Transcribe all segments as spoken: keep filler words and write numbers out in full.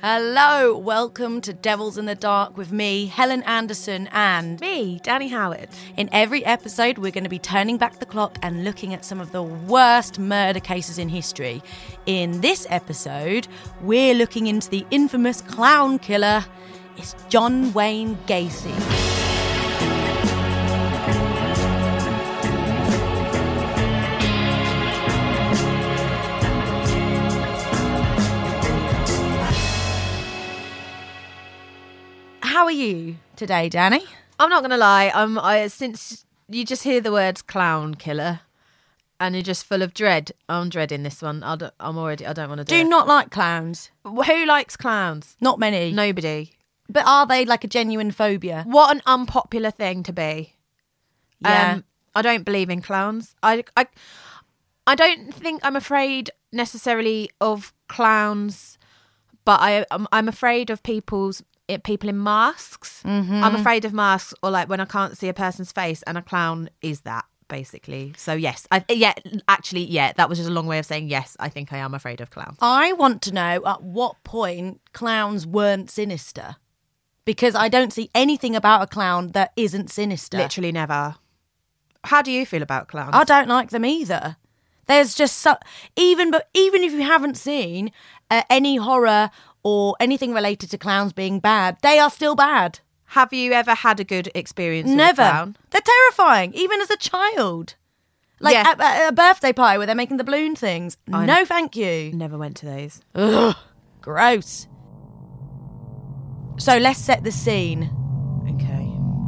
Hello, welcome to Devils in the Dark with me, Helen Anderson, and me, Danny Howard. In every episode, we're going to be turning back the clock and looking at some of the worst murder cases in history. In this episode, we're looking into the infamous clown killer. It's John Wayne Gacy. How are you today, Danny? I'm not going to lie. I'm, I, since you just hear the words clown killer and you're just full of dread, I'm dreading this one. I don't, I'm already, I don't want to do, do it. Do not like clowns. Who likes clowns? Not many. Nobody. But are they like a genuine phobia? What an unpopular thing to be. Yeah. Um, I don't believe in clowns. I, I, I don't think I'm afraid necessarily of clowns, but I, I'm, I'm afraid of people's It, people in masks. Mm-hmm. I'm afraid of masks, or like when I can't see a person's face, and a clown is that basically. So yes, I yeah, actually yeah, that was just a long way of saying yes. I think I am afraid of clowns. I want to know at what point clowns weren't sinister, because I don't see anything about a clown that isn't sinister. Literally never. How do you feel about clowns? I don't like them either. There's just so even but even if you haven't seen uh, any horror or anything related to clowns being bad, they are still bad. Have you ever had a good experience with Never. a clown? They're terrifying, even as a child. Like Yeah. at, at a birthday party where they're making the balloon things. I no, thank you. Never went to those. Ugh, gross. So let's set the scene. Okay.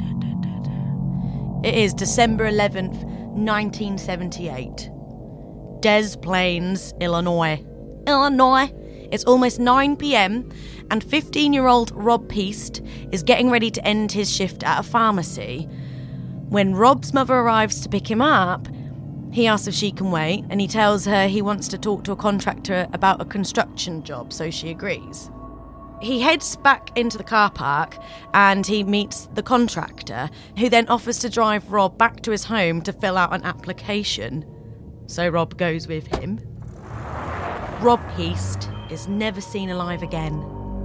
It is December eleventh, nineteen seventy-eight. Des Plaines, Illinois. Illinois. It's almost nine p.m. and fifteen-year-old Rob Peast is getting ready to end his shift at a pharmacy. When Rob's mother arrives to pick him up, he asks if she can wait, and he tells her he wants to talk to a contractor about a construction job, so she agrees. He heads back into the car park and he meets the contractor, who then offers to drive Rob back to his home to fill out an application. So Rob goes with him. Rob Peast is never seen alive again.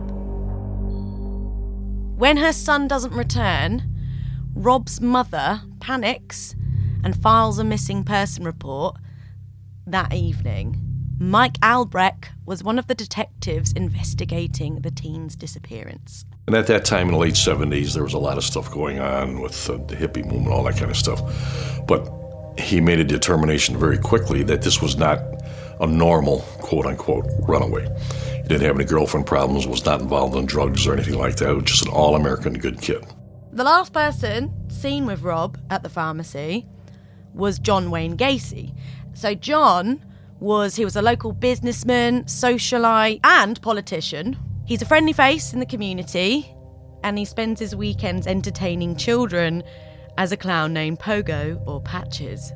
When her son doesn't return, Rob's mother panics and files a missing person report. That evening, Mike Albrecht was one of the detectives investigating the teen's disappearance. And at that time in the late seventies, there was a lot of stuff going on with uh, the hippie movement, all that kind of stuff. But he made a determination very quickly that this was not a normal, quote-unquote, runaway. He didn't have any girlfriend problems, was not involved in drugs or anything like that. He was just an all-American good kid. The last person seen with Rob at the pharmacy was John Wayne Gacy. So John was, he was a local businessman, socialite, and politician. He's a friendly face in the community, and he spends his weekends entertaining children as a clown named Pogo or Patches.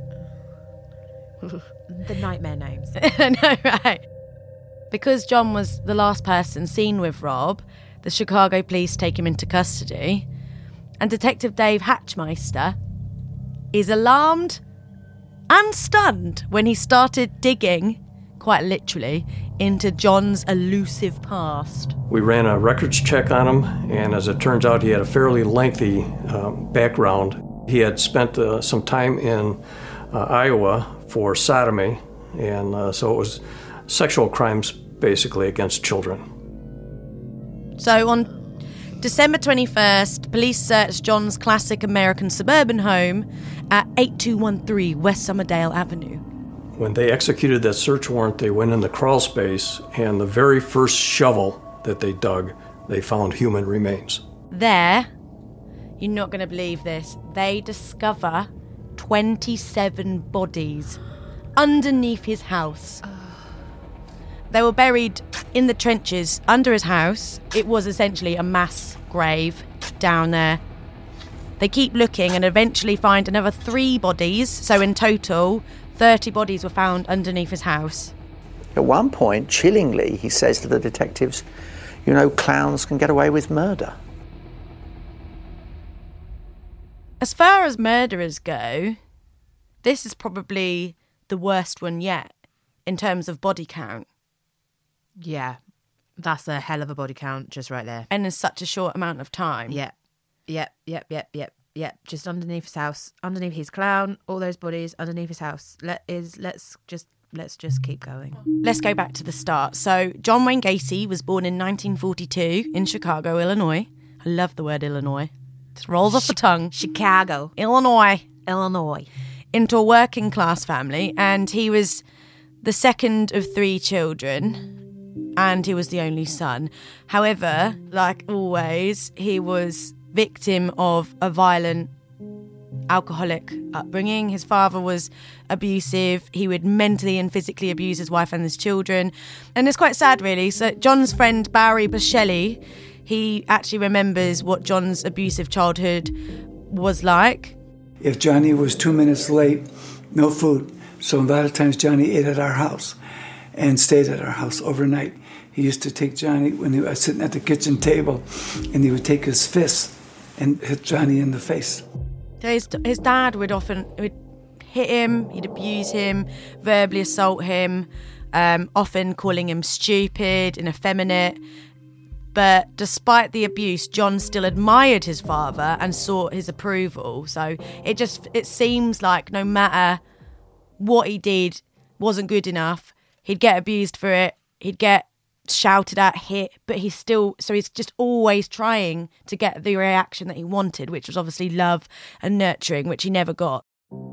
The nightmare names. I know, right? Because John was the last person seen with Rob, the Chicago police take him into custody, and Detective Dave Hatchmeister is alarmed and stunned when he started digging, quite literally, into John's elusive past. We ran a records check on him, and as it turns out, he had a fairly lengthy um, background. He had spent uh, some time in uh, Iowa for sodomy, and uh, so it was sexual crimes basically against children. So on December twenty-first, police searched John's classic American suburban home at eighty-two thirteen West Summerdale Avenue. When they executed that search warrant, they went in the crawl space, and the very first shovel that they dug, they found human remains. There, you're not going to believe this, they discover twenty-seven bodies underneath his house. They were buried in the trenches under his house. It was essentially a mass grave down there. They keep looking and eventually find another three bodies. So in total, thirty bodies were found underneath his house. At one point, chillingly, he says to the detectives, you know, clowns can get away with murder. As far as murderers go, this is probably the worst one yet in terms of body count. Yeah. That's a hell of a body count just right there. And in such a short amount of time. Yep, yep, yep, yep, yep, yep. Just underneath his house, underneath his clown, all those bodies underneath his house. Let is let's just let's just keep going. Let's go back to the start. So John Wayne Gacy was born in nineteen forty-two in Chicago, Illinois. I love the word Illinois. It rolls off the tongue. Chicago, Illinois. Illinois. Into a working class family, and he was the second of three children, and he was the only son. However, like always, he was victim of a violent alcoholic upbringing. His father was abusive. He would mentally and physically abuse his wife and his children. And it's quite sad, really. So John's friend Barry Boschelli, he actually remembers what John's abusive childhood was like. If Johnny was two minutes late, no food. So a lot of times Johnny ate at our house and stayed at our house overnight. He used to take Johnny when he was sitting at the kitchen table, and he would take his fist and hit Johnny in the face. His, his dad would often would hit him, he'd abuse him, verbally assault him, um, often calling him stupid and effeminate. But despite the abuse, John still admired his father and sought his approval. So it just it seems like no matter what he did wasn't good enough, he'd get abused for it, he'd get shouted at, hit, but he's still, so he's just always trying to get the reaction that he wanted, which was obviously love and nurturing, which he never got.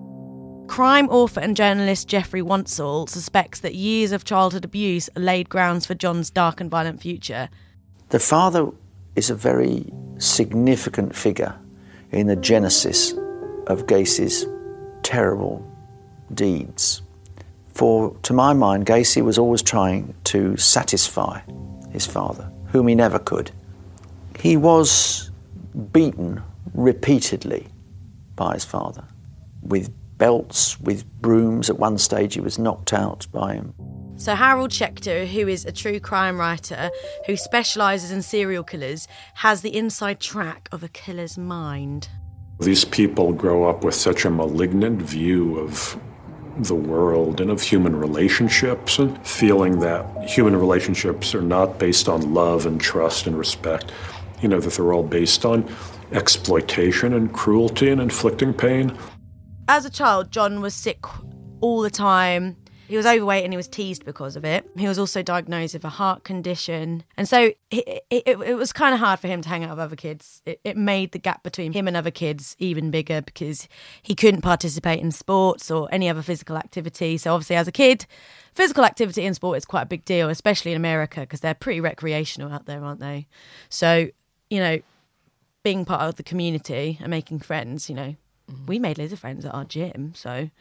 Crime author and journalist Jeffrey Wansell suspects that years of childhood abuse laid grounds for John's dark and violent future. The father is a very significant figure in the genesis of Gacy's terrible deeds. For, to my mind, Gacy was always trying to satisfy his father, whom he never could. He was beaten repeatedly by his father, with belts, with brooms. At one stage he was knocked out by him. So Harold Schechter, who is a true crime writer who specialises in serial killers, has the inside track of a killer's mind. These people grow up with such a malignant view of the world and of human relationships, and feeling that human relationships are not based on love and trust and respect, you know, that they're all based on exploitation and cruelty and inflicting pain. As a child, John was sick all the time. He was overweight and he was teased because of it. He was also diagnosed with a heart condition. And so it, it, it was kind of hard for him to hang out with other kids. It, it made the gap between him and other kids even bigger because he couldn't participate in sports or any other physical activity. So obviously as a kid, physical activity in sport is quite a big deal, especially in America because they're pretty recreational out there, aren't they? So, you know, being part of the community and making friends, you know, mm. we made loads of friends at our gym, so...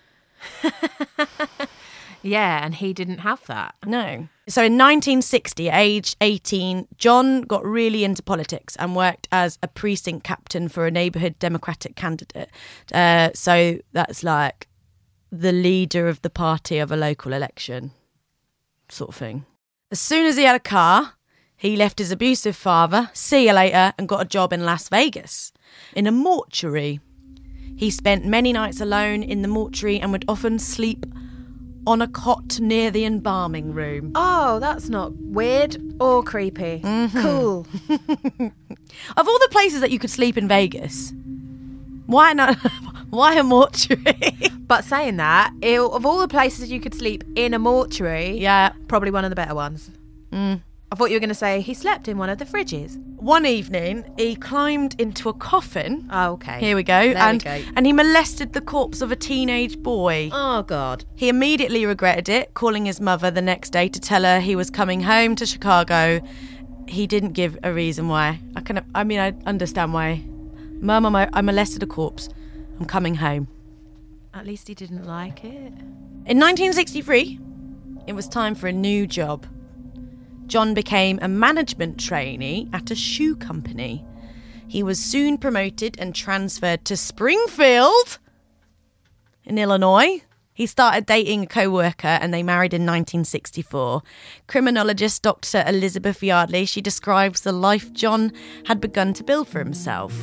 Yeah, and he didn't have that. No. So in nineteen sixty, aged eighteen, John got really into politics and worked as a precinct captain for a neighbourhood Democratic candidate. Uh, so that's like the leader of the party of a local election sort of thing. As soon as he had a car, he left his abusive father, see you later, and got a job in Las Vegas, in a mortuary. He spent many nights alone in the mortuary and would often sleep on a cot near the embalming room. Oh, that's not weird or creepy. Mm-hmm. Cool. Of all the places that you could sleep in Vegas, why not? Why a mortuary? But saying that, it, of all the places you could sleep in a mortuary, yeah, probably one of the better ones. Mm. I thought you were going to say he slept in one of the fridges. One evening, he climbed into a coffin. Oh, okay. Here we go. There and, we go. And he molested the corpse of a teenage boy. Oh, God. He immediately regretted it, calling his mother the next day to tell her he was coming home to Chicago. He didn't give a reason why. I can. I mean, I understand why. Mum, I, I molested a corpse. I'm coming home. At least he didn't like it. In nineteen sixty-three, it was time for a new job. John became a management trainee at a shoe company. He was soon promoted and transferred to Springfield in Illinois. He started dating a co-worker and they married in nineteen sixty-four. Criminologist Doctor Elizabeth Yardley, she describes the life John had begun to build for himself.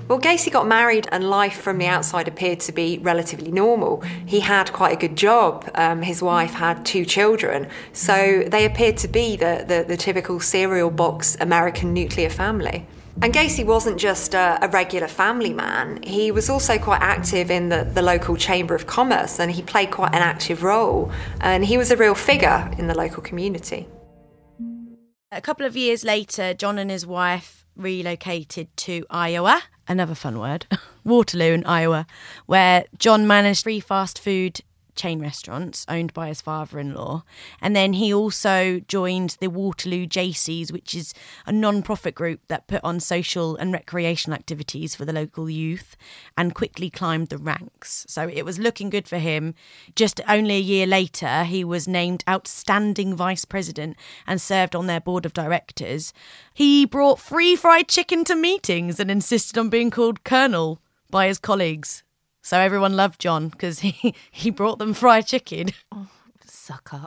Well, Gacy got married and life from the outside appeared to be relatively normal. He had quite a good job. Um, his wife had two children. So they appeared to be the, the, the typical cereal box American nuclear family. And Gacy wasn't just a, a regular family man. He was also quite active in the, the local Chamber of Commerce, and he played quite an active role. And he was a real figure in the local community. A couple of years later, John and his wife relocated to Iowa, another fun word, Waterloo in Iowa, where John managed three fast food chain restaurants owned by his father-in-law. And then he also joined the Waterloo Jaycees, which is a non-profit group that put on social and recreational activities for the local youth, and quickly climbed the ranks. So it was looking good for him. Just only a year later, he was named outstanding vice president and served on their board of directors. He brought free fried chicken to meetings and insisted on being called Colonel by his colleagues. So everyone loved John because he, he brought them fried chicken. Oh, suck up.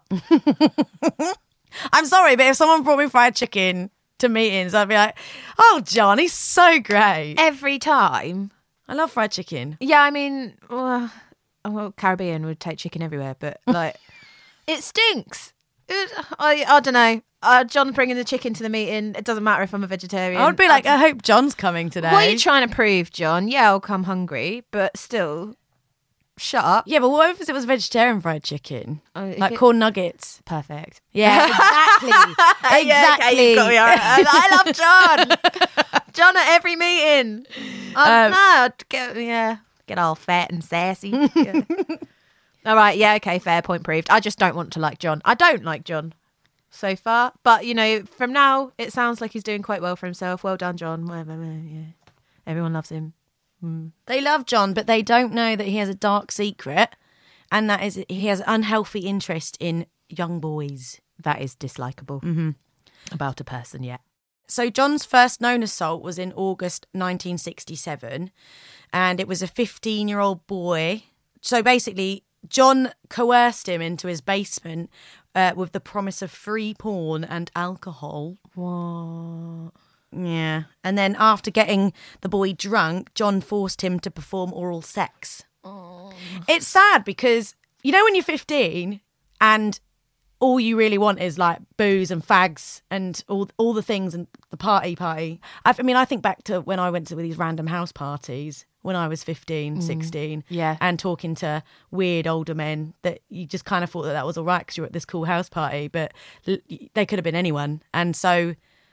I'm sorry, but if someone brought me fried chicken to meetings, I'd be like, oh, John, he's so great. Every time. I love fried chicken. Yeah, I mean, well, well Caribbean would take chicken everywhere, but like, it stinks. It, I, I don't know. Uh, John bringing the chicken to the meeting. It doesn't matter if I'm a vegetarian. I would be like, I, I hope John's coming today. What are you trying to prove, John? Yeah, I'll come hungry, but still, shut up. Yeah, but what if it was vegetarian fried chicken? Uh, like it, corn nuggets. Perfect. Yeah, exactly. exactly. Yeah, okay, got me. I love John. John at every meeting. Um, um, no, I'd get, yeah, get all fat and sassy. Yeah. All right, yeah, okay, fair point proved. I just don't want to like John. I don't like John so far. But, you know, from now, it sounds like he's doing quite well for himself. Well done, John. Whatever, yeah. Everyone loves him. Mm. They love John, but they don't know that he has a dark secret, and that is he has unhealthy interest in young boys. That is dislikable mm-hmm. about a person, yeah. So John's first known assault was in August nineteen sixty-seven, and it was a fifteen-year-old boy. So basically, John coerced him into his basement uh, with the promise of free porn and alcohol. What? Yeah. And then after getting the boy drunk, John forced him to perform oral sex. Oh. It's sad because, you know, when you're fifteen and all you really want is like booze and fags and all all the things and the party party. I've, I mean, I think back to when I went to these random house parties when I was fifteen, sixteen, yeah, and talking to weird older men that you just kind of thought that that was all right because you were at this cool house party, but l- they could have been anyone. And so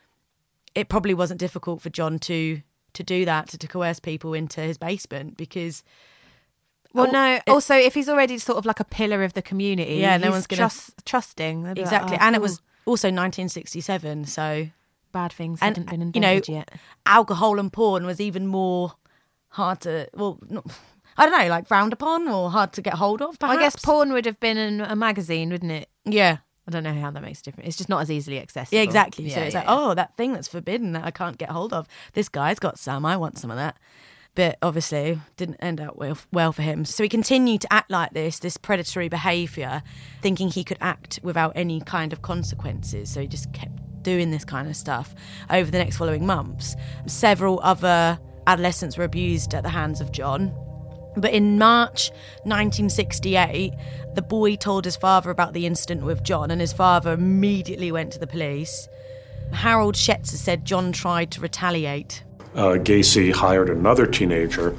it probably wasn't difficult for John to to do that, to, to coerce people into his basement because... Well, no, it, also, if he's already sort of like a pillar of the community, yeah, no one's going to... Trust, trusting. Exactly. Like, oh, and cool. It was also nineteen sixty-seven, so... Bad things and, hadn't been invented you know, yet. Alcohol and porn was even more hard to... Well, not, I don't know, like frowned upon or hard to get hold of, perhaps? I guess porn would have been in a magazine, wouldn't it? Yeah. I don't know how that makes a difference. It's just not as easily accessible. Yeah, exactly. Yeah, so it's yeah, like, yeah. oh, that thing that's forbidden that I can't get hold of. This guy's got some. I want some of that. But obviously didn't end up well, well for him. So he continued to act like this, this predatory behaviour, thinking he could act without any kind of consequences. So he just kept doing this kind of stuff over the next following months. Several other adolescents were abused at the hands of John. But in March nineteen sixty-eight, the boy told his father about the incident with John, and his father immediately went to the police. Harold Schetzer said John tried to retaliate. Uh, Gacy hired another teenager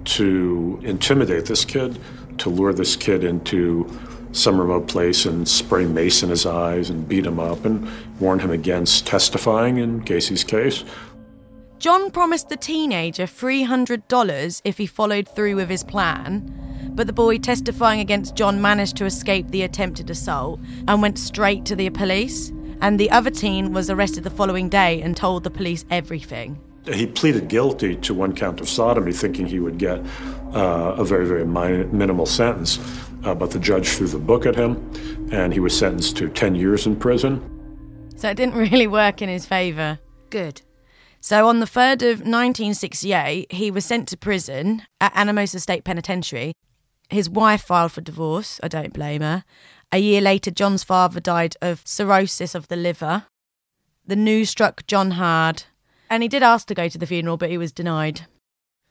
to intimidate this kid, to lure this kid into some remote place and spray mace in his eyes and beat him up and warn him against testifying in Gacy's case. John promised the teenager three hundred dollars if he followed through with his plan, but the boy testifying against John managed to escape the attempted assault and went straight to the police, and the other teen was arrested the following day and told the police everything. He pleaded guilty to one count of sodomy, thinking he would get uh, a very, very min- minimal sentence, uh, but the judge threw the book at him, and he was sentenced to ten years in prison. So it didn't really work in his favour. Good. So on the third of nineteen sixty-eight, he was sent to prison at Anamosa State Penitentiary. His wife filed for divorce. I don't blame her. A year later, John's father died of cirrhosis of the liver. The news struck John hard, and he did ask to go to the funeral, but he was denied.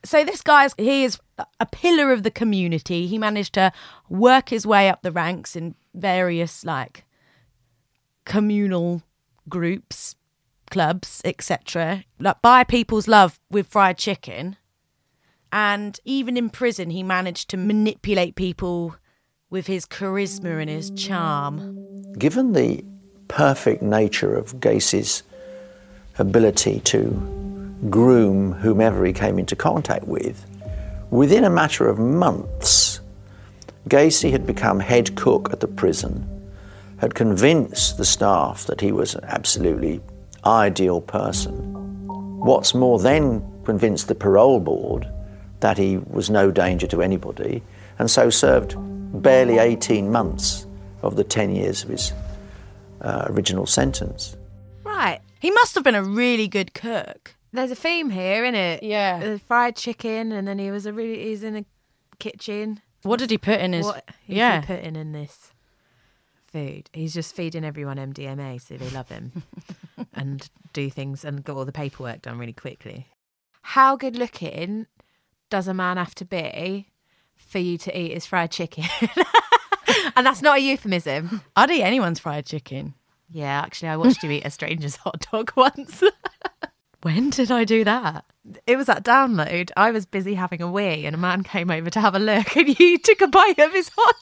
So this guy's, he is a pillar of the community. He managed to work his way up the ranks in various like communal groups, clubs, et cetera. Like buy people's love with fried chicken. And even in prison, he managed to manipulate people with his charisma and his charm. Given the perfect nature of Gacy's ability to groom whomever he came into contact with, within a matter of months, Gacy had become head cook at the prison, had convinced the staff that he was an absolutely ideal person. What's more, then convinced the parole board that he was no danger to anybody, and so served barely eighteen months of the ten years of his uh, original sentence. Right. He must have been a really good cook. There's a theme here, isn't it? Yeah. The fried chicken, and then he was a really, he's in a kitchen. What did he put in his... What is yeah. he putting in this food? He's just feeding everyone M D M A so they love him and do things and got all the paperwork done really quickly. How good looking does a man have to be for you to eat his fried chicken? And that's not a euphemism. I'd eat anyone's fried chicken. Yeah, actually, I watched you eat a stranger's hot dog once. When did I do that? It was at Download. I was busy having a wee and a man came over to have a look and you took a bite of his hot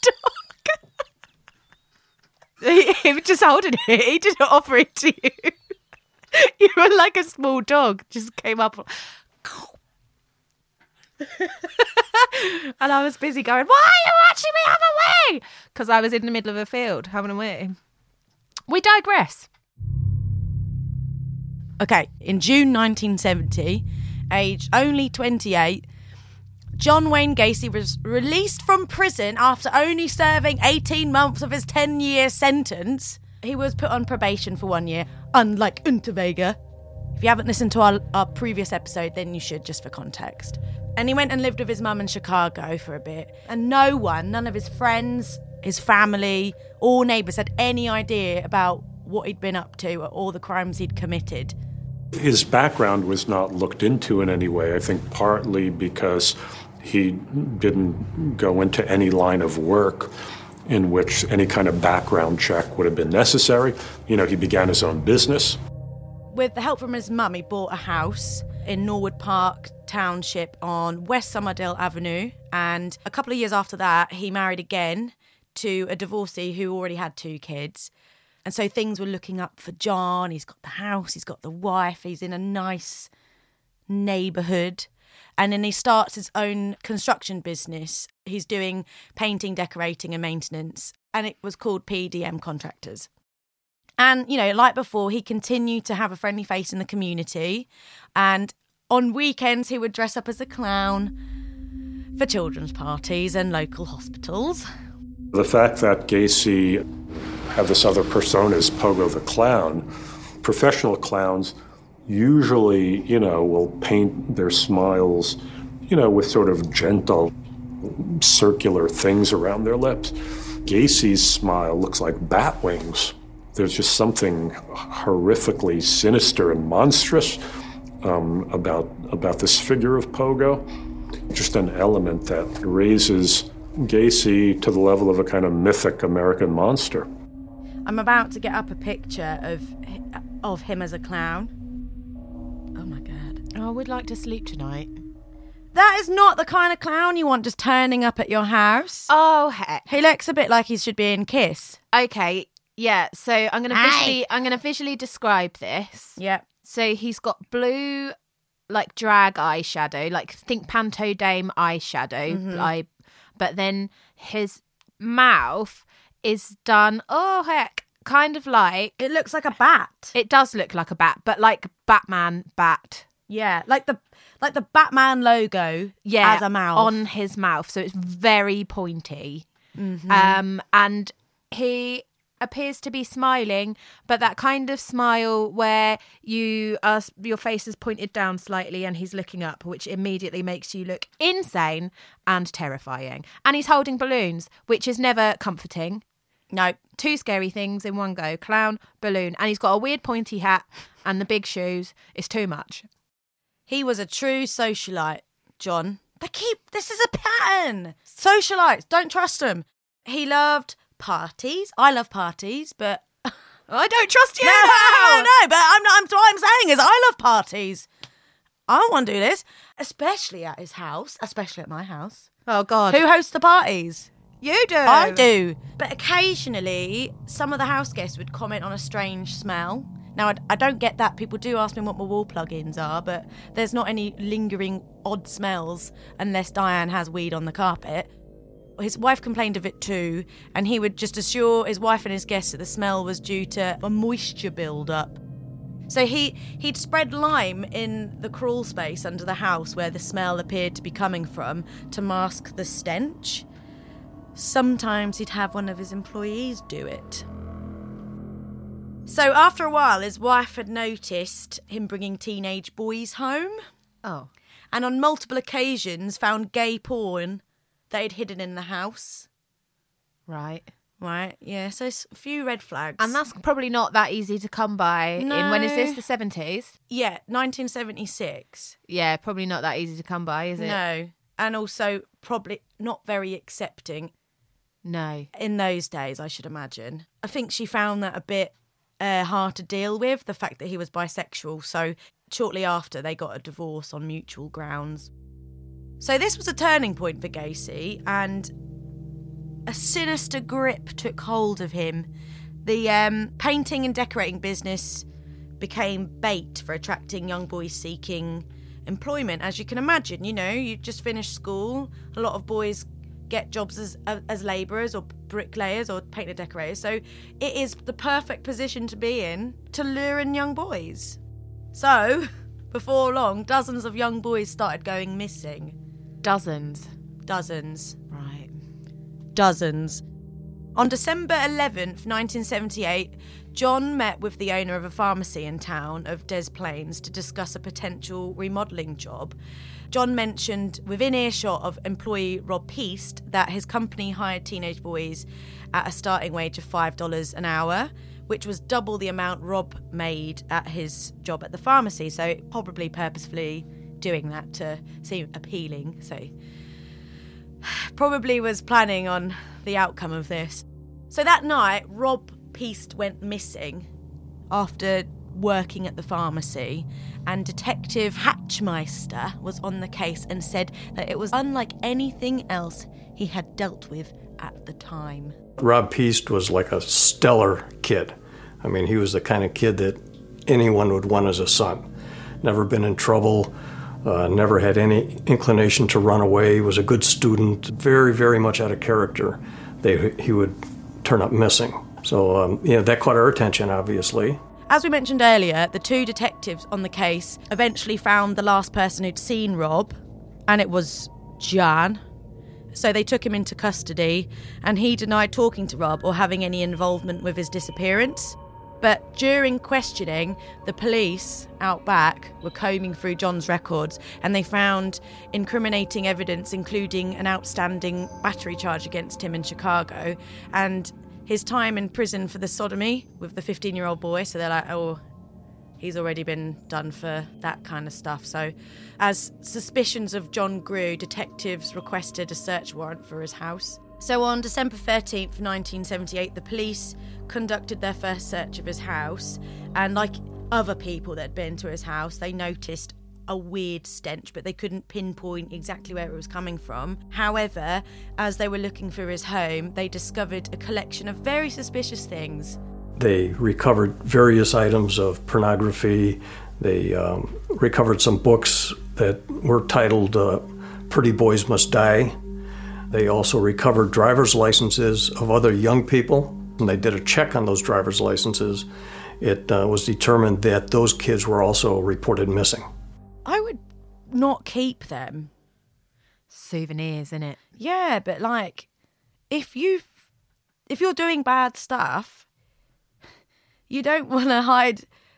dog. he, he was just holding it. He didn't offer it to you. You were like a small dog. Just came up. And I was busy going, why are you watching me have a wee? Because I was in the middle of a field having a wee. We digress. Okay, in June nineteen seventy, aged only twenty-eight, John Wayne Gacy was released from prison after only serving eighteen months of his ten-year sentence. He was put on probation for one year, unlike Unterweger. If you haven't listened to our, our previous episode, then you should, just for context. And he went and lived with his mum in Chicago for a bit. And no one, none of his friends, his family, or neighbours had any idea about what he'd been up to or all the crimes he'd committed. His background was not looked into in any way, I think partly because he didn't go into any line of work in which any kind of background check would have been necessary. You know, he began his own business. With the help from his mum, he bought a house in Norwood Park Township on West Somerdale Avenue. And a couple of years after that, he married again to a divorcee who already had two kids. And so things were looking up for John. He's got the house, he's got the wife, he's in a nice neighbourhood. And then he starts his own construction business. He's doing painting, decorating and maintenance. And it was called P D M Contractors. And, you know, like before, he continued to have a friendly face in the community. And on weekends, he would dress up as a clown for children's parties and local hospitals. The fact that Gacy had this other persona as Pogo the Clown, professional clowns usually, you know, will paint their smiles, you know, with sort of gentle, circular things around their lips. Gacy's smile looks like bat wings. There's just something horrifically sinister and monstrous um, about about this figure of Pogo. Just an element that raises Gacy to the level of a kind of mythic American monster. I'm about to get up a picture of of him as a clown. Oh my God. Oh, I would like to sleep tonight. That is not the kind of clown you want just turning up at your house. Oh, heck. He looks a bit like he should be in Kiss. Okay, yeah, so I'm going to visually I'm going to visually describe this. Yeah. So he's got blue, like, drag eyeshadow, like, think Panto Dame eyeshadow, Mm-hmm. I, but then his mouth is done, oh, heck, kind of like... It looks like a bat. It does look like a bat, but like Batman bat. Yeah, like the like the Batman logo Yeah, as a mouth. on his mouth, so it's very pointy. Mm-hmm. Um, and he appears to be smiling, but that kind of smile where you are, your face is pointed down slightly and he's looking up, which immediately makes you look insane and terrifying. And he's holding balloons, which is never comforting. No, two scary things in one go. Clown, balloon. And he's got a weird pointy hat and the big shoes. It's too much. He was a true socialite. John. They keep, this is a pattern. Socialites, don't trust them. He loved parties. I love parties, but I don't trust you. No, no, no, but I'm not, I'm, what I'm saying is I love parties. I don't want to do this, especially at his house, especially at my house. Oh, God. Who hosts the parties? You do. I do. But occasionally, some of the house guests would comment on a strange smell. Now, I, I don't get that. People do ask me what my wall plug-ins are, but there's not any lingering odd smells unless Diane has weed on the carpet. His wife complained of it too, and he would just assure his wife and his guests that the smell was due to a moisture build-up. So he, he'd spread lime in the crawl space under the house where the smell appeared to be coming from to mask the stench. Sometimes he'd have one of his employees do it. So after a while, his wife had noticed him bringing teenage boys home. Oh. And on multiple occasions found gay porn that he'd hidden in the house. Right. Right, yeah, so it's a few red flags. And that's probably not that easy to come by. No. In, when is this, the seventies? Yeah, nineteen seventy-six. Yeah, probably not that easy to come by, is it? No, and also probably not very accepting. No. In those days, I should imagine. I think she found that a bit uh, hard to deal with, the fact that he was bisexual. So shortly after, they got a divorce on mutual grounds. So this was a turning point for Gacy, and a sinister grip took hold of him. The um, painting and decorating business became bait for attracting young boys seeking employment. As you can imagine, you know, you just finished school. A lot of boys get jobs as as labourers or bricklayers or painter decorators. So it is the perfect position to be in to lure in young boys. So before long, dozens of young boys started going missing. Dozens. Dozens. Right. Dozens. On December eleventh, nineteen seventy-eight, John met with the owner of a pharmacy in town of Des Plaines to discuss a potential remodelling job. John mentioned within earshot of employee Rob Peast that his company hired teenage boys at a starting wage of five dollars an hour, which was double the amount Rob made at his job at the pharmacy, so probably purposefully doing that to seem appealing. So probably was planning on the outcome of this. So that night, Rob Peast went missing after working at the pharmacy, and Detective Hatchmeister was on the case and said that it was unlike anything else he had dealt with at the time. Rob Peast was like a stellar kid. I mean, he was the kind of kid that anyone would want as a son. Never been in trouble, uh, never had any inclination to run away, was a good student, very, very much out of character. They, he would turn up missing. So, um, you know, that caught our attention, obviously. As we mentioned earlier, the two detectives on the case eventually found the last person who'd seen Rob, and it was Jan. So they took him into custody, and he denied talking to Rob or having any involvement with his disappearance. But during questioning, the police out back were combing through John's records, and they found incriminating evidence, including an outstanding battery charge against him in Chicago, and his time in prison for the sodomy with the fifteen-year-old boy. So they're like, oh, he's already been done for that kind of stuff. So as suspicions of John grew, detectives requested a search warrant for his house. So on December thirteenth, nineteen seventy-eight, the police conducted their first search of his house, and like other people that had been to his house, they noticed a weird stench, but they couldn't pinpoint exactly where it was coming from. However, as they were looking for his home, they discovered a collection of very suspicious things. They recovered various items of pornography. They um, recovered some books that were titled uh, Pretty Boys Must Die. They also recovered driver's licenses of other young people. When they did a check on those driver's licenses, it uh, was determined that those kids were also reported missing. I would not keep them. Souvenirs, innit? Yeah, but like, if you if you're doing bad stuff, you don't want to hide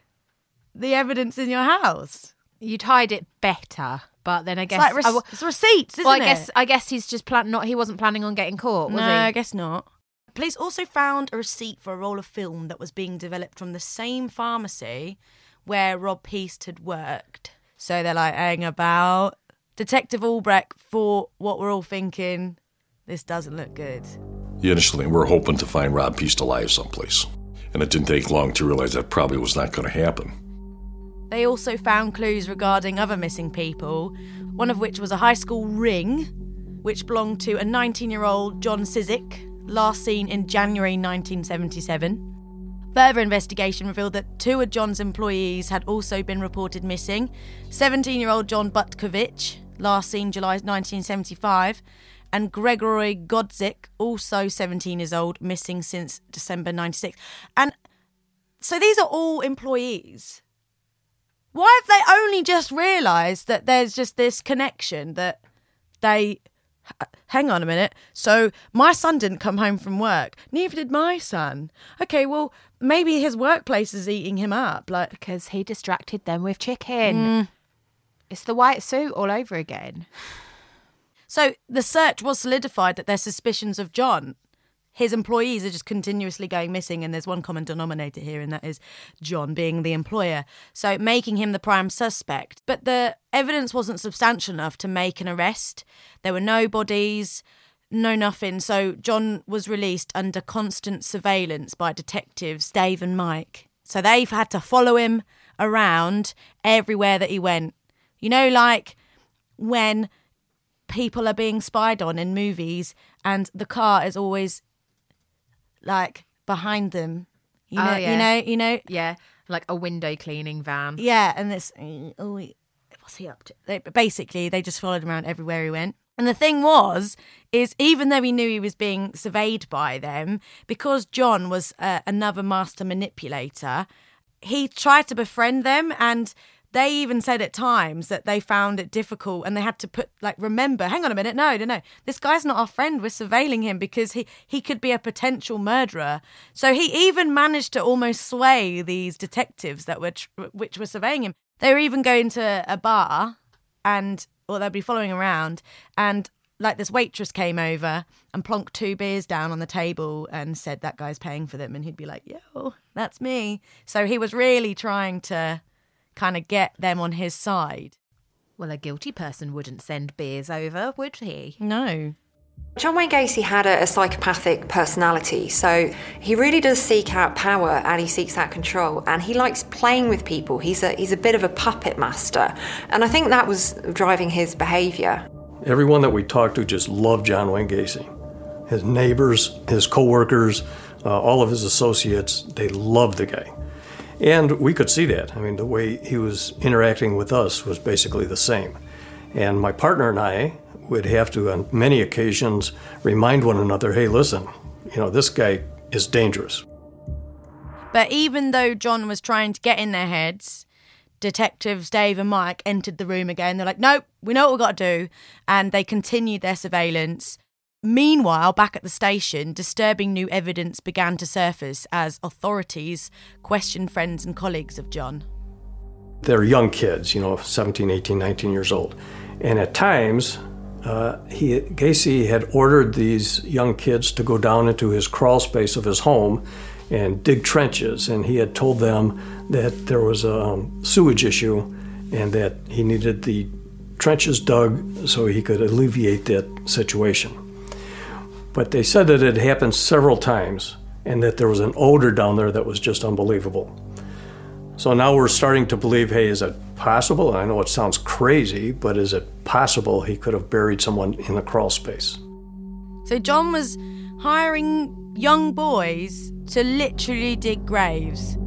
the evidence in your house. You'd hide it better, but then I guess it's like rec- I w- it's receipts, isn't well, I it? guess I guess he's just plan not. He wasn't planning on getting caught, was no, he? I guess not. Police also found a receipt for a roll of film that was being developed from the same pharmacy where Rob Peast had worked. So they're like, hang about, Detective Albrecht thought what we're all thinking, this doesn't look good. Initially, we were hoping to find Rob Peast alive someplace, and it didn't take long to realize that probably was not going to happen. They also found clues regarding other missing people, one of which was a high school ring, which belonged to a nineteen-year-old John Cizik, last seen in January nineteen seventy-seven. Further investigation revealed that two of John's employees had also been reported missing. seventeen-year-old John Butkovich, last seen July nineteen seventy-five, and Gregory Godzik, also seventeen years old, missing since December ninety-six. And so these are all employees. Why have they only just realised that there's just this connection that they... Hang on a minute. So my son didn't come home from work. Neither did my son. Okay, well, maybe his workplace is eating him up. Like, because he distracted them with chicken. Mm. It's the white suit all over again. So the search was solidified that their suspicions of John, his employees are just continuously going missing, and there's one common denominator here, and that is John being the employer, so making him the prime suspect. But the evidence wasn't substantial enough to make an arrest. There were no bodies, no nothing, so John was released under constant surveillance by detectives Dave and Mike. So they've had to follow him around everywhere that he went. You know, like when people are being spied on in movies and the car is always like behind them, you know, oh, yeah. you know, you know, Yeah, like a window cleaning van. yeah, and this, oh, what's he up to? They, basically, they just followed him around everywhere he went. And the thing was, is even though he knew he was being surveyed by them, because John was uh, another master manipulator, he tried to befriend them, and they even said at times that they found it difficult and they had to put, like, remember, hang on a minute, no, no, no, this guy's not our friend, we're surveilling him because he, he could be a potential murderer. So he even managed to almost sway these detectives that were, tr- which were surveying him. They were even going to a bar and, or they'd be following around, and like this waitress came over and plonked two beers down on the table and said that guy's paying for them, and he'd be like, yo, that's me. So he was really trying to kind of get them on his side. Well, a guilty person wouldn't send beers over, would he? No. John Wayne Gacy had a, a psychopathic personality, so he really does seek out power and he seeks out control, and he likes playing with people. He's a he's a bit of a puppet master, and I think that was driving his behaviour. Everyone that we talked to just loved John Wayne Gacy. His neighbors, his co-workers, uh, all of his associates, they loved the guy. And we could see that. I mean, the way he was interacting with us was basically the same. And my partner and I would have to, on many occasions, remind one another, hey, listen, you know, this guy is dangerous. But even though John was trying to get in their heads, detectives Dave and Mike entered the room again. They're like, nope, we know what we've got to do. And they continued their surveillance. Meanwhile, back at the station, disturbing new evidence began to surface as authorities questioned friends and colleagues of John. They're young kids, you know, seventeen, eighteen, nineteen years old. And at times, uh, he, Gacy had ordered these young kids to go down into his crawl space of his home and dig trenches. And he had told them that there was a um, sewage issue and that he needed the trenches dug so he could alleviate that situation. But they said that it happened several times and that there was an odor down there that was just unbelievable. So now we're starting to believe, hey, is it possible? And I know it sounds crazy, but is it possible he could have buried someone in the crawl space? So John was hiring young boys to literally dig graves.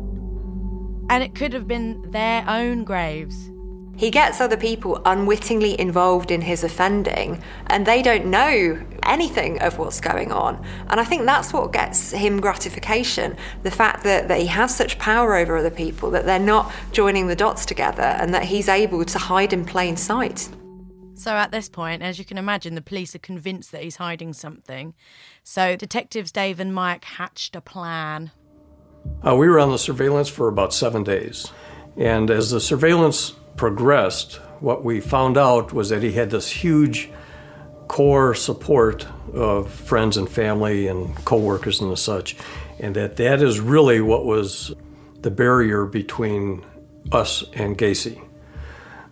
And it could have been their own graves. He gets other people unwittingly involved in his offending, and they don't know anything of what's going on. And I think that's what gets him gratification, the fact that, that he has such power over other people, that they're not joining the dots together, and that he's able to hide in plain sight. So at this point, as you can imagine, the police are convinced that he's hiding something. So detectives Dave and Mike hatched a plan. Uh, we were on the surveillance for about seven days. And as the surveillance progressed, what we found out was that he had this huge core support of friends and family and co-workers and the such, and that that is really what was the barrier between us and Gacy.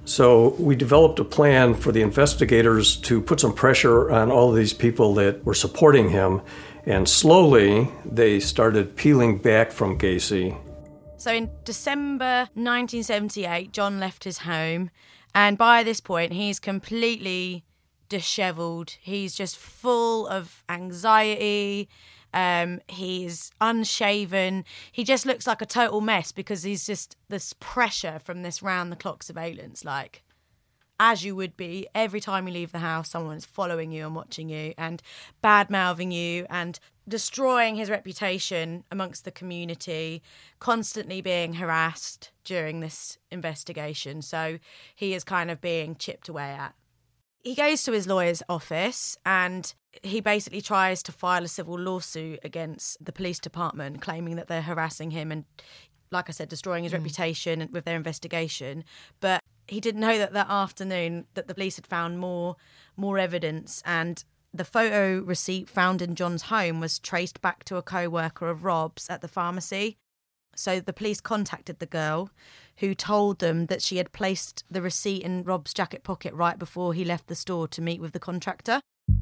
So we developed a plan for the investigators to put some pressure on all of these people that were supporting him, and slowly they started peeling back from Gacy. So in December nineteen seventy-eight, John left his home, and by this point he's completely dishevelled. He's just full of anxiety. Um, he's unshaven. He just looks like a total mess because he's just this pressure from this round-the-clock surveillance, like, as you would be every time you leave the house, someone's following you and watching you and bad-mouthing you and destroying his reputation amongst the community, constantly being harassed during this investigation. So he is kind of being chipped away at. He goes to his lawyer's office and he basically tries to file a civil lawsuit against the police department, claiming that they're harassing him and, like I said, destroying his mm. reputation with their investigation. But he didn't know that that afternoon that the police had found more more evidence, and the photo receipt found in John's home was traced back to a co-worker of Rob's at the pharmacy. So the police contacted the girl, who told them that she had placed the receipt in Rob's jacket pocket right before he left the store to meet with the contractor.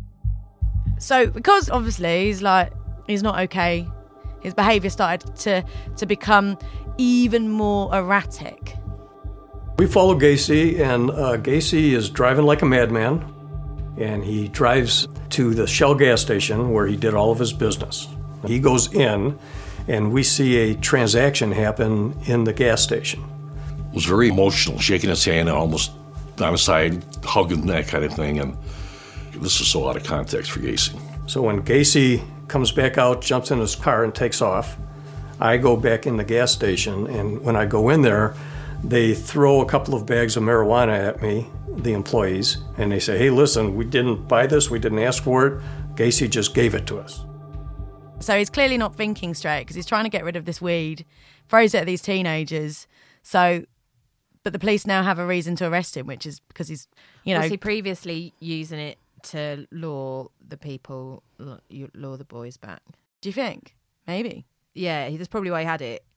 So because obviously he's like, he's not okay, his behaviour started to, to become even more erratic. We follow Gacy, and uh, Gacy is driving like a madman, and he drives to the Shell gas station where he did all of his business. He goes in, and we see a transaction happen in the gas station. It was very emotional, shaking his hand and almost on his side, hugging, that kind of thing. And this is so out of context for Gacy. So when Gacy comes back out, jumps in his car and takes off, I go back in the gas station, and when I go in there, they throw a couple of bags of marijuana at me, the employees, and they say, hey, listen, we didn't buy this, we didn't ask for it, Gacy just gave it to us. So he's clearly not thinking straight because he's trying to get rid of this weed, throws it at these teenagers. So, but the police now have a reason to arrest him, which is because he's, you know... Was he previously using it to lure the people, lure the boys back? Do you think? Maybe. Yeah, that's probably why he had it.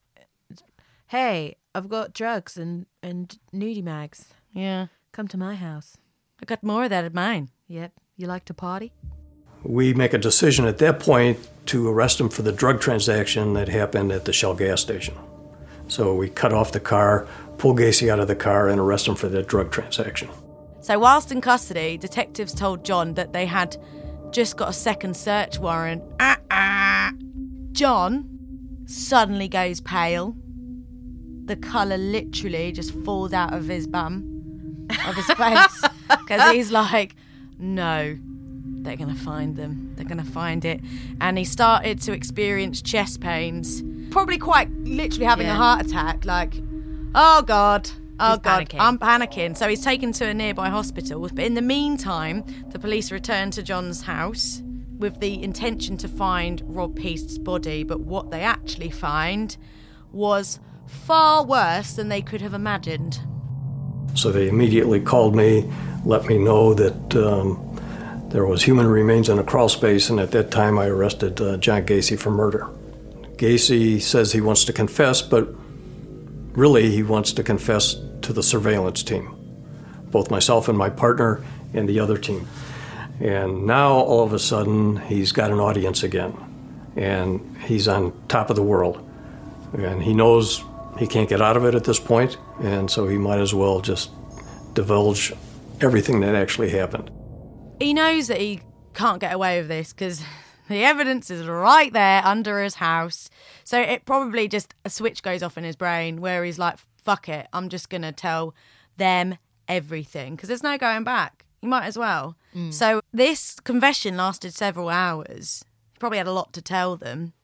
Hey, I've got drugs and, and nudie mags. Yeah. Come to my house. I got more of that at mine. Yep. You like to party? We make a decision at that point to arrest him for the drug transaction that happened at the Shell gas station. So we cut off the car, pull Gacy out of the car, and arrest him for that drug transaction. So whilst in custody, detectives told John that they had just got a second search warrant. Uh-uh. John suddenly goes pale. The colour literally just falls out of his bum, of his face, because he's like, no, they're going to find them. They're going to find it. And he started to experience chest pains, probably quite literally having yeah. a heart attack, like, oh, God, oh, he's God, panicking. I'm panicking. So he's taken to a nearby hospital. But in the meantime, the police returned to John's house with the intention to find Rob Peast's body. But what they actually find was far worse than they could have imagined. So they immediately called me, let me know that um, there was human remains in a crawl space, and at that time I arrested uh, John Gacy for murder. Gacy says he wants to confess, but really he wants to confess to the surveillance team, both myself and my partner and the other team. And now all of a sudden he's got an audience again, and he's on top of the world, and he knows he can't get out of it at this point, and so he might as well just divulge everything that actually happened. He knows that he can't get away with this because the evidence is right there under his house. So it probably just, a switch goes off in his brain where he's like, fuck it, I'm just going to tell them everything because there's no going back. You might as well. Mm. So this confession lasted several hours. He probably had a lot to tell them.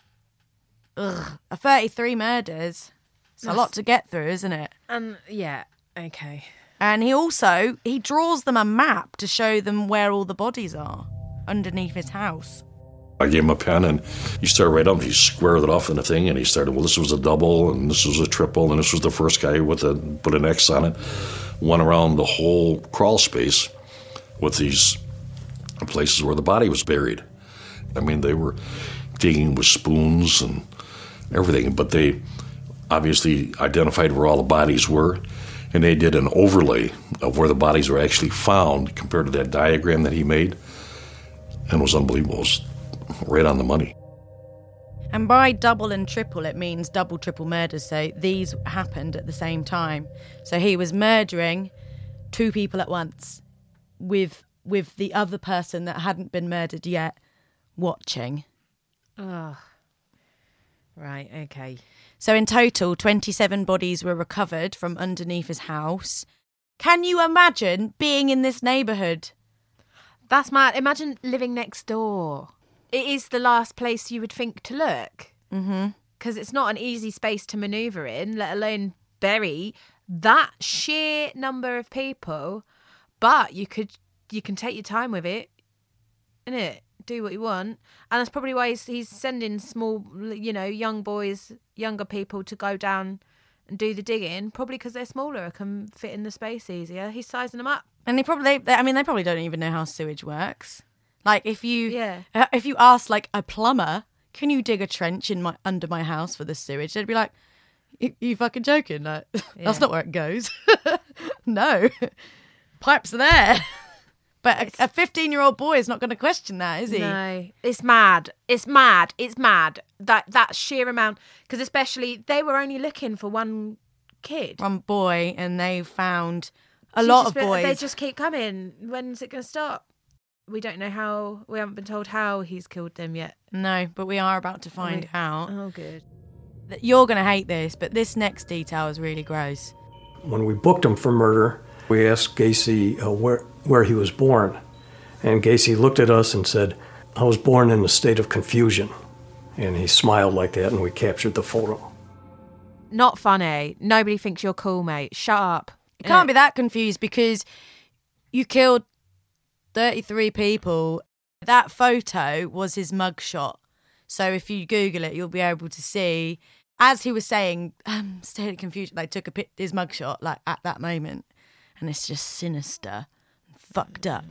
Ugh, a thirty-three murders. It's a lot to get through, isn't it? Um, yeah, okay. And he also, he draws them a map to show them where all the bodies are underneath his house. I gave him a pen, and he started right up. He squared it off in the thing, and he started, well, this was a double, and this was a triple, and this was the first guy with a, put an X on it. Went around the whole crawl space with these places where the body was buried. I mean, they were digging with spoons and everything, but they obviously identified where all the bodies were, And they did an overlay of where the bodies were actually found compared to that diagram that he made. And it was unbelievable. It was right on the money. And by double and triple, it means double, triple murders. So these happened at the same time. So he was murdering two people at once with with the other person that hadn't been murdered yet watching. Oh, right, okay. So in total, twenty-seven bodies were recovered from underneath his house. Can you imagine being in this neighbourhood? That's mad. Imagine living next door. It is the last place you would think to look. Mm-hmm. Because it's not an easy space to manoeuvre in, let alone bury that sheer number of people. But you could, you can take your time with it, innit? Do what you want. And that's probably why he's, he's sending small, you know, young boys, younger people to go down and do the digging. Probably because they're smaller and can fit in the space easier. He's sizing them up. And they probably, they, I mean, they probably don't even know how sewage works. Like, if you Yeah. uh, if you ask, like, a plumber, can you dig a trench in my under my house for the sewage? They'd be like, you, you fucking joking? Like, Yeah. that's not where it goes. No. Pipes are there. But a fifteen-year-old boy is not going to question that, is he? No, it's mad. It's mad. It's mad. That that sheer amount. Because especially, they were only looking for one kid. One boy, and they found a So lot just of be- boys. They just keep coming. When's it going to stop? We don't know how. We haven't been told how he's killed them yet. No, but we are about to find Wait. out. Oh, good. You're going to hate this, but this next detail is really gross. When we booked him for murder, we asked Gacy uh, where, where he was born. And Gacy looked at us and said, I was born in a state of confusion. And he smiled like that, and we captured the photo. Not funny. Nobody thinks you're cool, mate. Shut up. You can't be that confused because you killed thirty-three people. That photo was his mugshot. So if you Google it, you'll be able to see, as he was saying, um, state of confusion, they took a pic- his mugshot like at that moment. And it's just sinister and fucked up.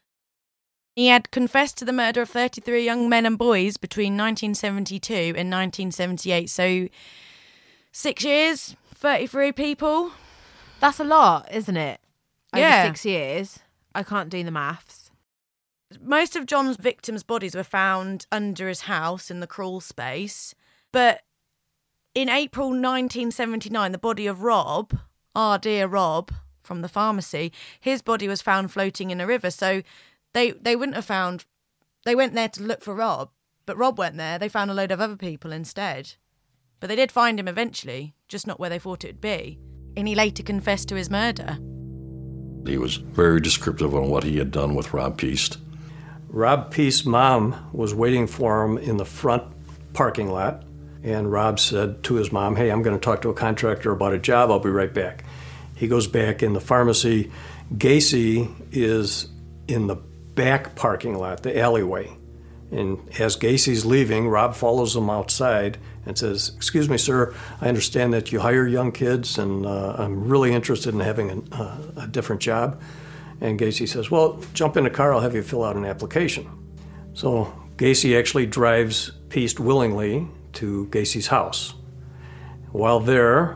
He had confessed to the murder of thirty-three young men and boys between nineteen seventy-two and nineteen seventy-eight. So six years, thirty-three people. That's a lot, isn't it? Over Yeah. six years. I can't do the maths. Most of John's victims' bodies were found under his house in the crawl space. But in April nineteen seventy-nine, the body of Rob, our dear Rob, from the pharmacy, his body was found floating in a river. So they, they wouldn't have found... They went there to look for Rob, but Rob went there. They found a load of other people instead. But they did find him eventually, just not where they thought it would be. And he later confessed to his murder. He was very descriptive on what he had done with Rob Peast. Rob Peast's mom was waiting for him in the front parking lot, and Rob said to his mom, hey, I'm going to talk to a contractor about a job. I'll be right back. He goes back in the pharmacy. Gacy is in the back parking lot, the alleyway. And as Gacy's leaving, Rob follows him outside and says, excuse me, sir, I understand that you hire young kids, and uh, I'm really interested in having a, uh, a different job. And Gacy says, well, jump in the car, I'll have you fill out an application. So Gacy actually drives Peast willingly to Gacy's house. While there,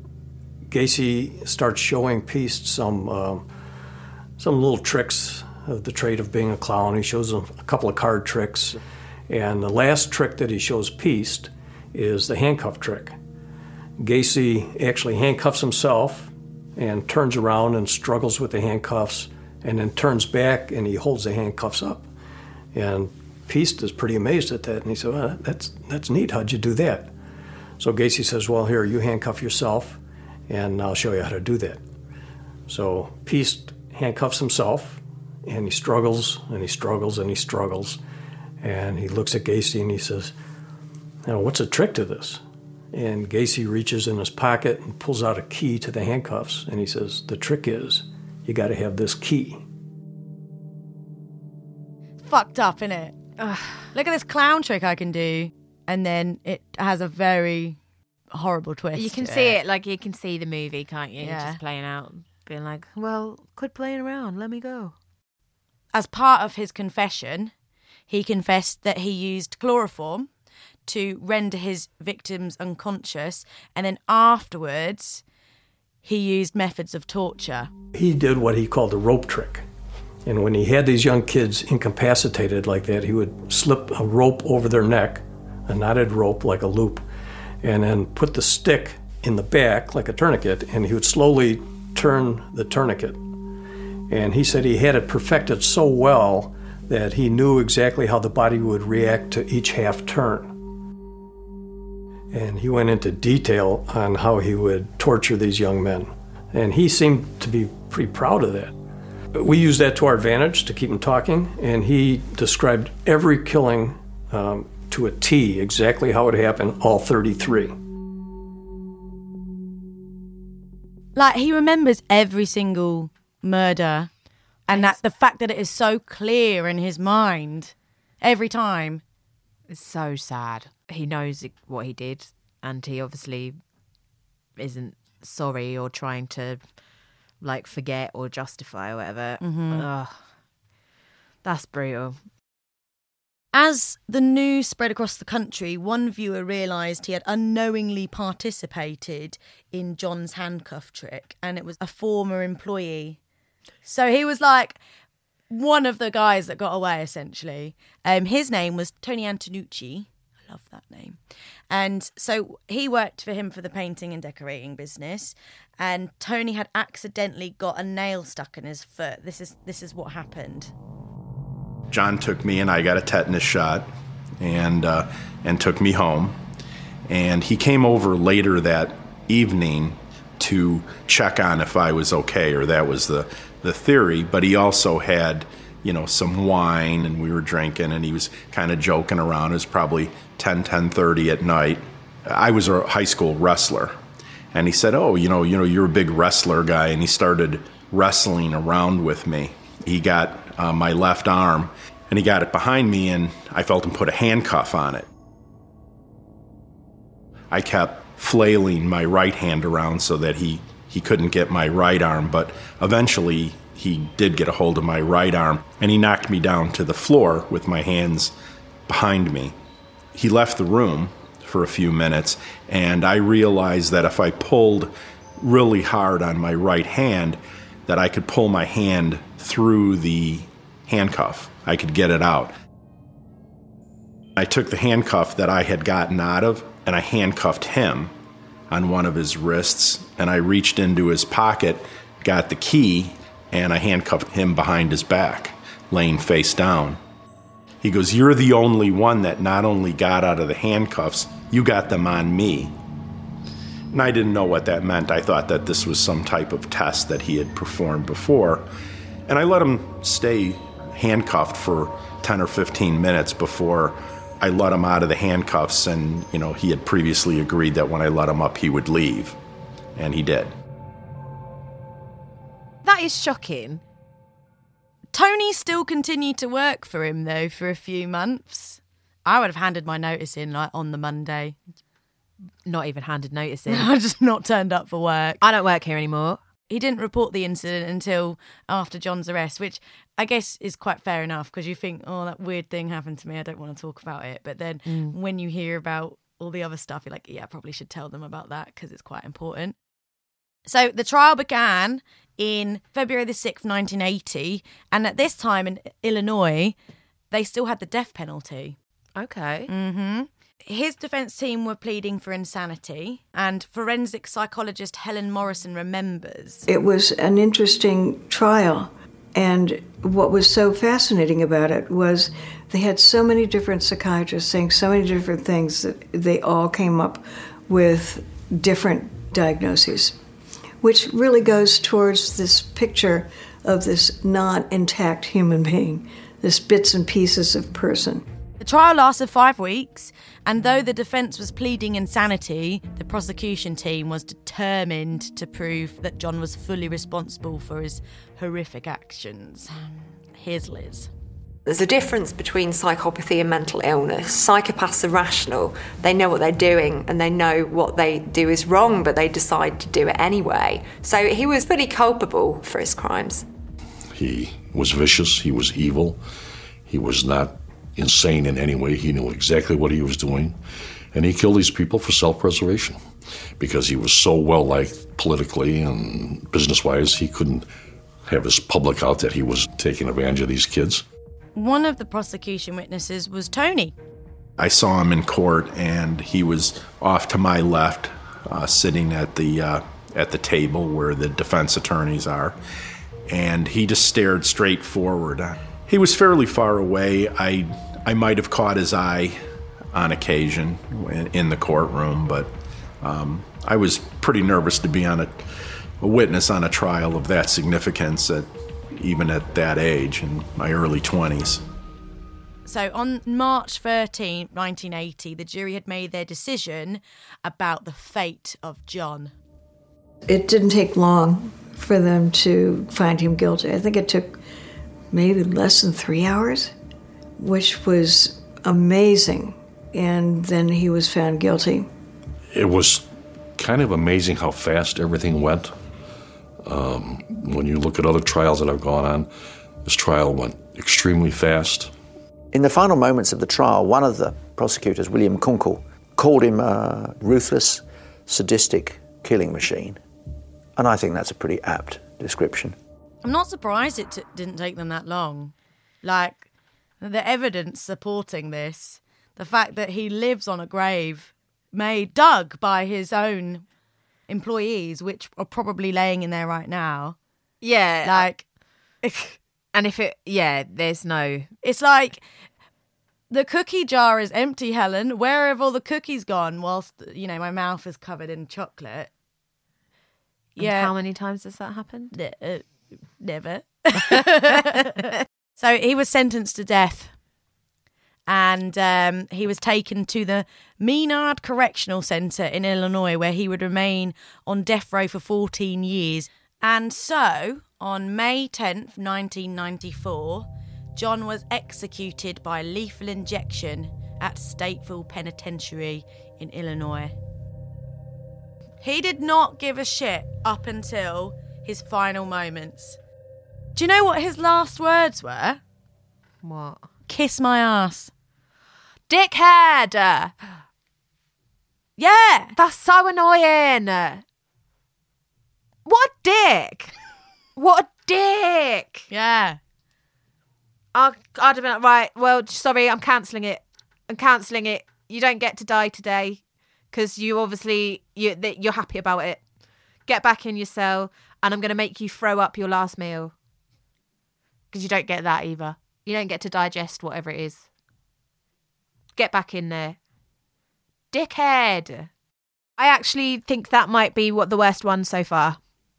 Gacy starts showing Peast some, uh, some little tricks of the trade of being a clown. He shows him a couple of card tricks. And the last trick that he shows Peast is the handcuff trick. Gacy actually handcuffs himself and turns around and struggles with the handcuffs, and then turns back and he holds the handcuffs up. And Peast is pretty amazed at that, and he said, well, that's, that's neat, how'd you do that? So Gacy says, well, here, you handcuff yourself, and I'll show you how to do that. So Peast handcuffs himself, and he struggles, and he struggles, and he struggles, and he looks at Gacy and he says, now, what's the trick to this? And Gacy reaches in his pocket and pulls out a key to the handcuffs, and he says, the trick is, you got to have this key. Fucked up, innit? Ugh. Look at this clown trick I can do. And then it has a very horrible twist. You can to see it, like you can see the movie, can't you? Yeah. Just playing out, being like, well, quit playing around, let me go. As part of his confession, he confessed that he used chloroform to render his victims unconscious, and then afterwards he used methods of torture. He did what he called the rope trick. And when he had these young kids incapacitated like that, he would slip a rope over their neck, a knotted rope like a loop, and then put the stick in the back like a tourniquet, and he would slowly turn the tourniquet. And he said he had it perfected so well that he knew exactly how the body would react to each half turn. And he went into detail on how he would torture these young men. And he seemed to be pretty proud of that. We used that to our advantage to keep him talking, and he described every killing um, to a T, exactly how it happened, all thirty-three. Like, he remembers every single murder, and that the fact that it is so clear in his mind every time. It's so sad. He knows what he did, and he obviously isn't sorry or trying to, like, forget or justify or whatever. Mm-hmm. Ugh. That's brutal. As the news spread across the country, one viewer realised he had unknowingly participated in John's handcuff trick, and it was a former employee. So he was like one of the guys that got away, essentially. Um, his name was Tony Antonucci. I love that name. And so he worked for him for the painting and decorating business, and Tony had accidentally got a nail stuck in his foot. This is this is what happened. John took me and I got a tetanus shot and uh, and took me home. And he came over later that evening to check on if I was okay, or that was the, the theory. But he also had, you know, some wine, and we were drinking, and he was kind of joking around. It was probably ten, ten thirty at night. I was a high school wrestler. And he said, oh, you know, you know, you're a big wrestler guy. And he started wrestling around with me. He got uh, my left arm, and he got it behind me, and I felt him put a handcuff on it. I kept flailing my right hand around so that he, he couldn't get my right arm, but eventually he did get a hold of my right arm, and he knocked me down to the floor with my hands behind me. He left the room for a few minutes, and I realized that if I pulled really hard on my right hand, that I could pull my hand through the handcuff. I could get it out. I took the handcuff that I had gotten out of, and I handcuffed him on one of his wrists, and I reached into his pocket, got the key, and I handcuffed him behind his back, laying face down. He goes, you're the only one that not only got out of the handcuffs, you got them on me. And I didn't know what that meant. I thought that this was some type of test that he had performed before. And I let him stay handcuffed for ten or fifteen minutes before I let him out of the handcuffs. And, you know, he had previously agreed that when I let him up, he would leave. And he did. That is shocking. Tony still continued to work for him, though, for a few months. I would have handed my notice in, like, on the Monday. Not even handed notice in. I just not turned up for work. I don't work here anymore. He didn't report the incident until after John's arrest, which I guess is quite fair enough, because you think, oh, that weird thing happened to me, I don't want to talk about it. But then mm. when you hear about all the other stuff, you're like, yeah, I probably should tell them about that because it's quite important. So the trial began in February the sixth, nineteen eighty, and at this time in Illinois, they still had the death penalty. Okay. Mm-hmm. His defence team were pleading for insanity, and forensic psychologist Helen Morrison remembers. It was an interesting trial, and what was so fascinating about it was they had so many different psychiatrists saying so many different things that they all came up with different diagnoses, which really goes towards this picture of this non-intact human being, this bits and pieces of person. The trial lasted five weeks, and though the defence was pleading insanity, the prosecution team was determined to prove that John was fully responsible for his horrific actions. Here's Liz. There's a difference between psychopathy and mental illness. Psychopaths are rational. They know what they're doing and they know what they do is wrong, but they decide to do it anyway. So he was fully culpable for his crimes. He was vicious. He was evil. He was not insane in any way. He knew exactly what he was doing. And he killed these people for self-preservation because he was so well-liked politically and business-wise, he couldn't have his public out that he was taking advantage of these kids. One of the prosecution witnesses was Tony. I saw him in court, and he was off to my left, uh, sitting at the uh, at the table where the defense attorneys are, and he just stared straight forward. He was fairly far away. I I might have caught his eye on occasion in the courtroom, but um, I was pretty nervous to be on a, a witness on a trial of that significance, at, even at that age, in my early twenties. So on March thirteenth, nineteen eighty, the jury had made their decision about the fate of John. It didn't take long for them to find him guilty. I think it took maybe less than three hours, which was amazing. And then he was found guilty. It was kind of amazing how fast everything went. Um, when you look at other trials that have gone on, this trial went extremely fast. In the final moments of the trial, one of the prosecutors, William Kunkel, called him a ruthless, sadistic killing machine. And I think that's a pretty apt description. I'm not surprised it t- didn't take them that long. Like, the evidence supporting this, the fact that he lives on a grave made, dug by his own employees, which are probably laying in there right now. Yeah. Like, and if it, yeah, there's no... It's like, the cookie jar is empty, Helen. Where have all the cookies gone whilst, you know, my mouth is covered in chocolate? And yeah. how many times has that happened? Ne- uh, never. So he was sentenced to death. And um, he was taken to the Menard Correctional Centre in Illinois, where he would remain on death row for fourteen years. And so, on May tenth, nineteen ninety-four, John was executed by lethal injection at Stateville Penitentiary in Illinois. He did not give a shit up until his final moments. Do you know what his last words were? What? Kiss my ass. Dickhead! Yeah! That's so annoying! What a dick! What a dick! Yeah. I, I'd have been like, right, well, sorry, I'm cancelling it. I'm cancelling it. You don't get to die today because you obviously, you, you're happy about it. Get back in your cell and I'm going to make you throw up your last meal. Because you don't get that either. You don't get to digest whatever it is. Get back in there. Dickhead. I actually think that might be what the worst one so far.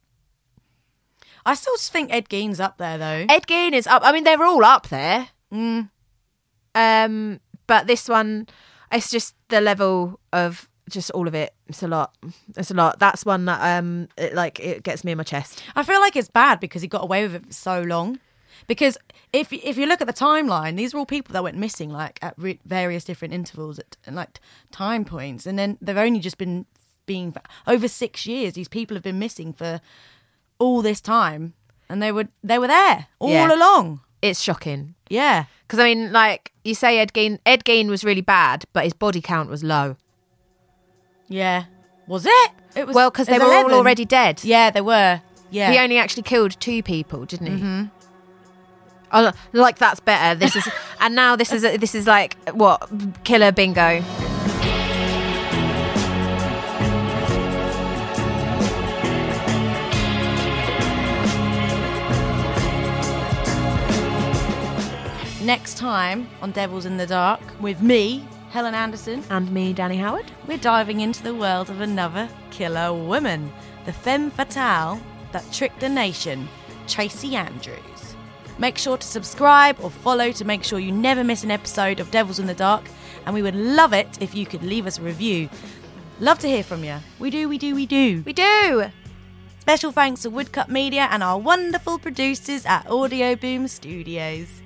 I still think Ed Gein's up there, though. Ed Gein is up. I mean, they're all up there. Mm. Um, but this one, it's just the level of just all of it. It's a lot. It's a lot. That's one that, um, it, like, it gets me in my chest. I feel like it's bad because he got away with it for so long. Because if if you look at the timeline, these are all people that went missing, like, at re- various different intervals at and like time points, and then they've only just been being over six years. These people have been missing for all this time, and they were they were there all Yeah. along. It's shocking. Yeah, Because, I mean, like, you say Ed Gein, Ed Gein was really bad, but his body count was low. yeah. Was it? It was. Well, because it they was were eleven. all already dead. Yeah, they were. Yeah. He only actually killed two people, didn't he? Mm-hmm. Oh, like that's better. This is, and now this is this is like what killer bingo. Next time on Devils in the Dark with me, Helen Anderson, And me, Danny Howard. we're diving into the world of another killer woman, the femme fatale that tricked a nation, Tracy Andrews. Make sure to subscribe or follow to make sure you never miss an episode of Devils in the Dark, and we would love it if you could leave us a review. Love to hear from you. We do, we do, we do. We do. Special thanks to Woodcut Media and our wonderful producers at Audio Boom Studios.